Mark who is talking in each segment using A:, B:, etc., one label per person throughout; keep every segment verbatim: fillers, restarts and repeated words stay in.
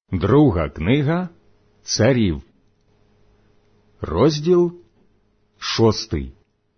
A: Друга книга Царів, розділ шостий.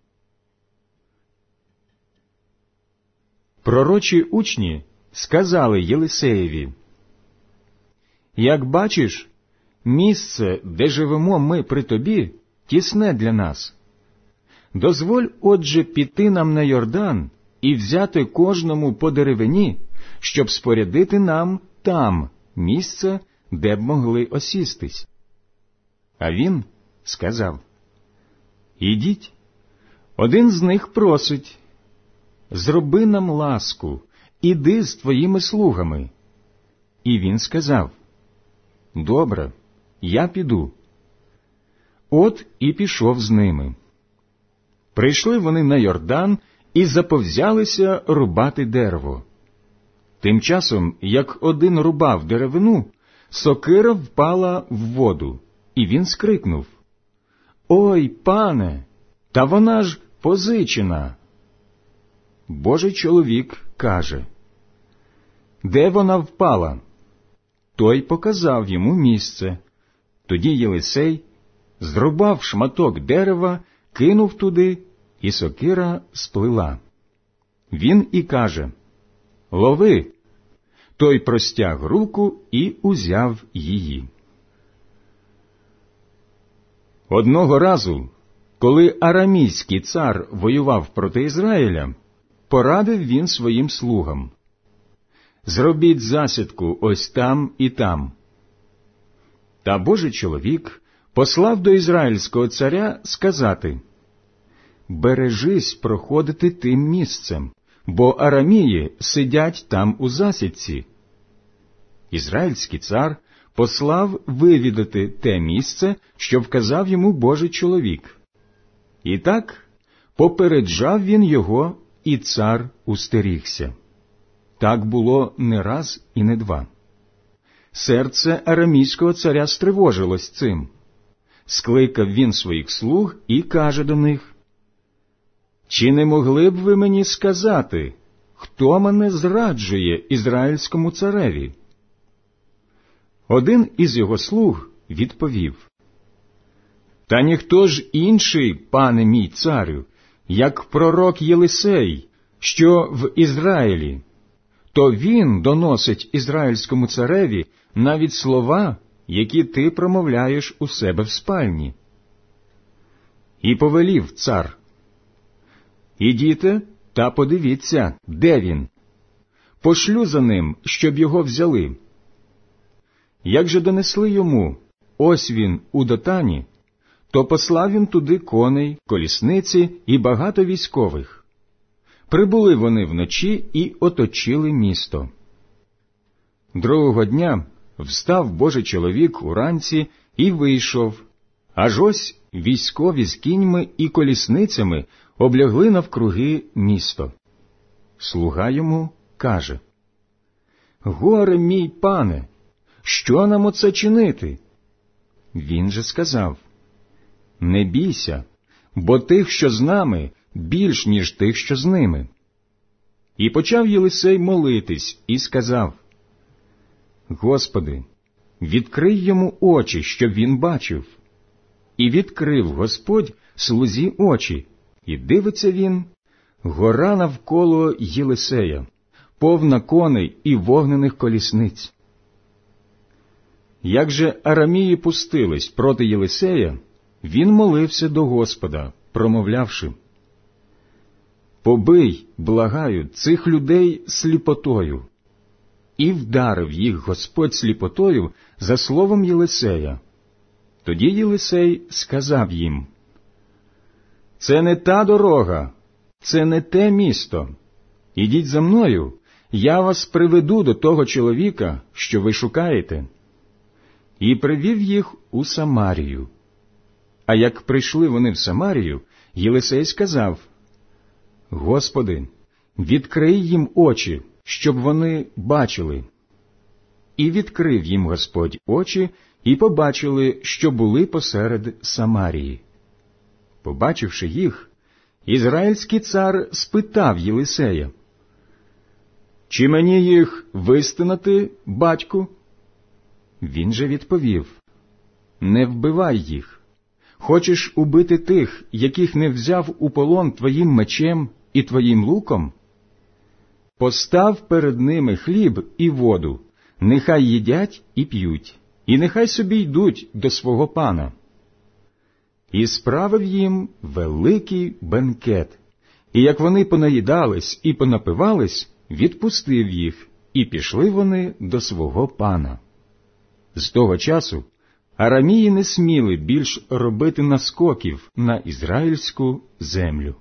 A: Пророчі учні сказали Єлисеєві: «Як бачиш, місце, де живемо ми при тобі, тісне для нас. Дозволь, отже, піти нам на Йордан і взяти кожному по деревині, щоб спорядити нам там місце, де б могли осістись». А він сказав: «Ідіть, один з них просить: зроби нам ласку, іди з твоїми слугами». І він сказав: «Добре, я піду». От і пішов з ними. Прийшли вони на Йордан і заповзялися рубати дерево. Тим часом, як один рубав деревину, сокира впала в воду, і він скрикнув: «Ой, пане, та вона ж позичена!» Божий чоловік каже: «Де вона впала?» Той показав йому місце. Тоді Єлисей зрубав шматок дерева, кинув туди, і сокира сплила. Він і каже: «Лови!» Той простяг руку і узяв її. Одного разу, коли арамійський цар воював проти Ізраїля, порадив він своїм слугам: «Зробіть засідку ось там і там». Та Божий чоловік послав до ізраїльського царя сказати: «Бережись проходити тим місцем, бо арамії сидять там у засідці». Ізраїльський цар послав вивідати те місце, що вказав йому Божий чоловік. І так попереджав він його, і цар устерігся. Так було не раз і не два. Серце арамійського царя стривожилось цим. Скликав він своїх слуг і каже до них: «Чи не могли б ви мені сказати, хто мене зраджує ізраїльському цареві?» Один із його слуг відповів: «Та ніхто ж інший, пане мій царю, як пророк Єлисей, що в Ізраїлі. То він доносить ізраїльському цареві навіть слова, які ти промовляєш у себе в спальні». І повелів цар: «Ідіте та подивіться, де він. Пошлю за ним, щоб його взяли». Як же донесли йому: «Ось він у Дотані», то послав він туди коней, колісниці і багато військових. Прибули вони вночі і оточили місто. Другого дня встав Божий чоловік уранці і вийшов, аж ось військові з кіньми і колісницями облягли навкруги місто. Слуга йому каже: «Горе мій пане! Що нам оце чинити?» Він же сказав: «Не бійся, бо тих, що з нами, більш, ніж тих, що з ними». І почав Єлисей молитись і сказав: «Господи, відкрий йому очі, щоб він бачив». І відкрив Господь слузі очі, і дивиться він: гора навколо Єлисея, повна коней і вогнених колісниць. Як же арамії пустились проти Єлисея, він молився до Господа, промовлявши: «Побий, благаю, цих людей сліпотою». І вдарив їх Господь сліпотою за словом Єлисея. Тоді Єлисей сказав їм: «Це не та дорога, це не те місто. Ідіть за мною, я вас приведу до того чоловіка, що ви шукаєте». І привів їх у Самарію. А як прийшли вони в Самарію, Єлисей сказав: «Господи, відкрий їм очі, щоб вони бачили». І відкрив їм Господь очі, і побачили, що були посеред Самарії. Побачивши їх, ізраїльський цар спитав Єлисея: «Чи мені їх вистинати, батьку?» Він же відповів: «Не вбивай їх. Хочеш убити тих, яких не взяв у полон твоїм мечем і твоїм луком? Постав перед ними хліб і воду, нехай їдять і п'ють, і нехай собі йдуть до свого пана». І справив їм великий бенкет, і як вони понаїдались і понапивались, відпустив їх, і пішли вони до свого пана. З того часу арамії не сміли більш робити наскоків на ізраїльську землю.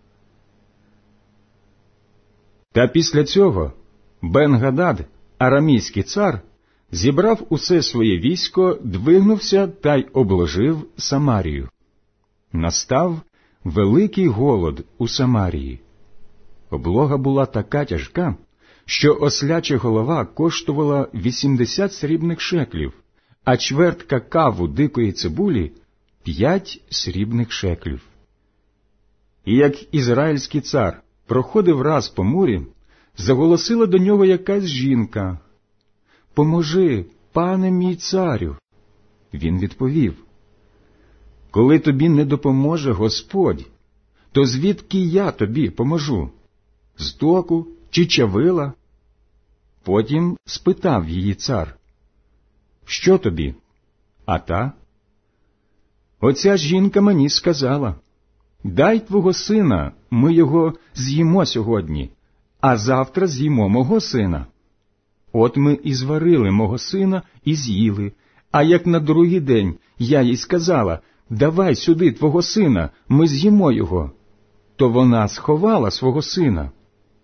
A: Та після цього Бен-Гадад, арамійський цар, зібрав усе своє військо, двигнувся та й обложив Самарію. Настав великий голод у Самарії. Облога була така тяжка, що осляча голова коштувала вісімдесят срібних шеклів, а чвертка каву дикої цибулі – п'ять срібних шеклів. І як ізраїльський цар проходив раз по мурі, заголосила до нього якась жінка: «Поможи, пане мій царю!» Він відповів: «Коли тобі не допоможе Господь, то звідки я тобі поможу? З току чи чавила?» Потім спитав її цар: «Що тобі?» А та: «Оця жінка мені сказала: дай твого сина, ми його з'їмо сьогодні, а завтра з'їмо мого сина. От ми і зварили мого сина і з'їли, а як на другий день я їй сказала: давай сюди твого сина, ми з'їмо його, то вона сховала свого сина».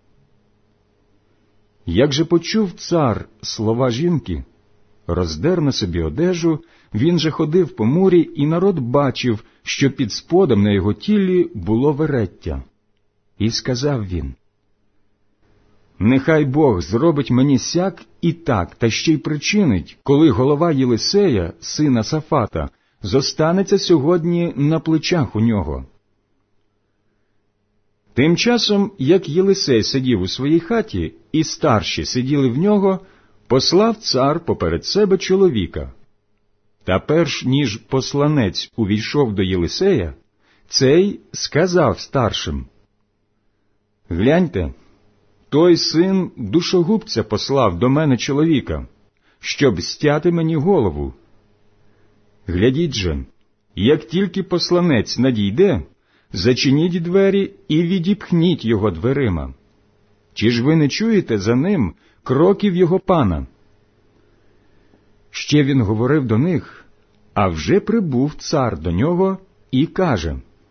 A: Як же почув цар слова жінки, роздер на собі одежу, він же ходив по мурі, і народ бачив, що під сподом на його тілі було вереття. І сказав він: «Нехай Бог зробить мені сяк і так, та ще й причинить, коли голова Єлисея, сина Сафата, зостанеться сьогодні на плечах у нього». Тим часом, як Єлисей сидів у своїй хаті, і старші сиділи в нього, послав цар поперед себе чоловіка. Та перш ніж посланець увійшов до Єлисея, цей сказав старшим: «Гляньте, той син душогубця послав до мене чоловіка, щоб стяти мені голову. Глядіть же, як тільки посланець надійде, зачиніть двері і відіпхніть його дверима. Чи ж ви не чуєте за ним кроків його пана?» Ще він говорив до них, а вже прибув цар до нього і каже: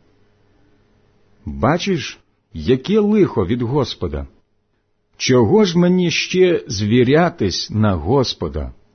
A: «Бачиш, яке лихо від Господа! Чого ж мені ще звірятись на Господа?